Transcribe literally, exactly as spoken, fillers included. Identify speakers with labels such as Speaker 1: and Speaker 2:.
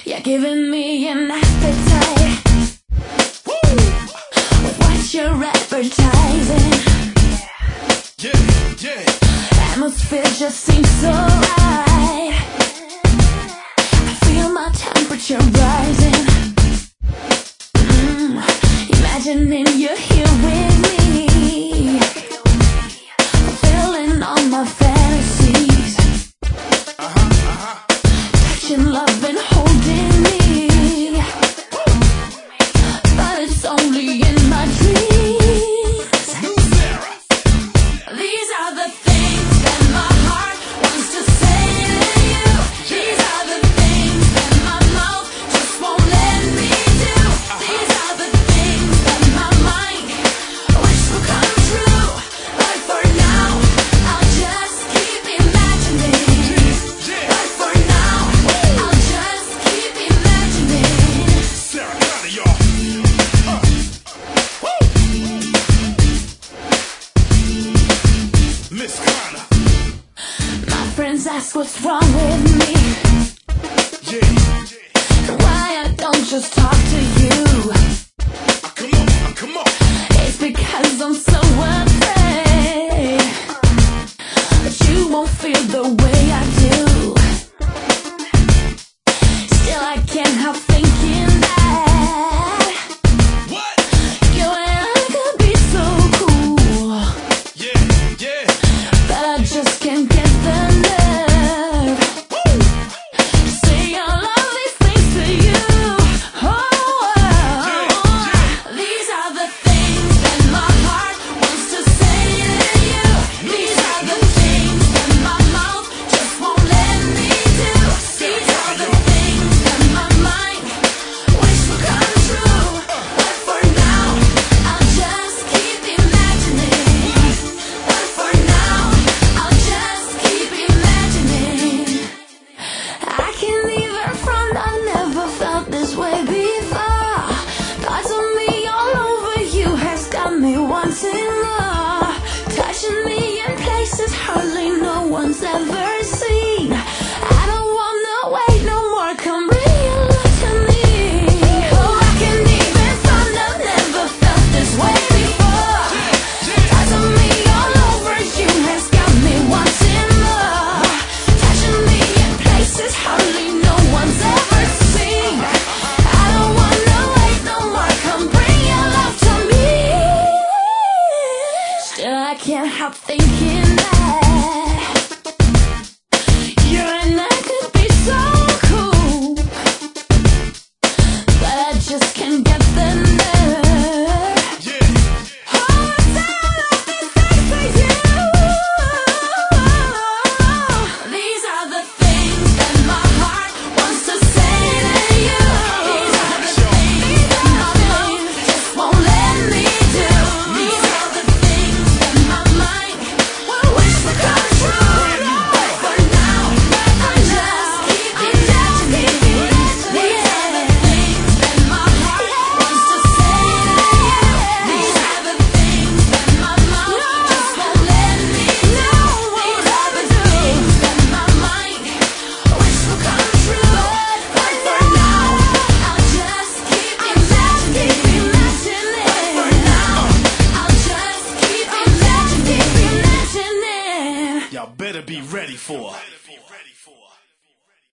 Speaker 1: You're giving me an appetite. Woo! What you're advertising.
Speaker 2: Yeah, yeah.
Speaker 1: Atmosphere just seems so right. I feel my temperature rising. Mm, imagining you're here with me, fulfilling all my fantasies.
Speaker 2: Uh-huh, uh-huh.
Speaker 1: Touching, love, and holding me, but it's only in my dreams. These are the things that my heart wants to say to you. These are the things that my mouth just won't let me do. These are the things that my mind wish would come true. But for now, I'll just keep imagining. But for now, I'll just keep imagining.
Speaker 2: Sarah Connor, y'all. Uh. Woo! Miss Connor.
Speaker 1: My friends ask what's wrong with me,
Speaker 2: Yeah.
Speaker 1: and why I don't just talk to you.
Speaker 2: Uh, come on, uh, come on.
Speaker 1: It's because I'm so afraid that you won't feel the way I do. Still, I can't help thinking that
Speaker 2: What?
Speaker 1: you and I could be so cool,
Speaker 2: Yeah, yeah.
Speaker 1: but I just can't get the nerve to say all of these things to you. Oh, these are the things that my heart wants to say to you. These are the things that my mouth just won't let me do. These are the things that my mind wish would come true. But for now, I'll just keep imagining. But for now, I'll just keep imagining. I can't even front, I never felt this way before. Thoughts of me all over you has got me wanting more. Touching me in places hardly no one's ever seen. I don't wanna wait no more, come real to me. Oh, I can't even front, I've never felt this way before. Thoughts of me all over you has got me wanting more. Touching me in places hardly no one's ever seen. I don't wanna wait no more, come bring your love to me. Still, I can't help thinking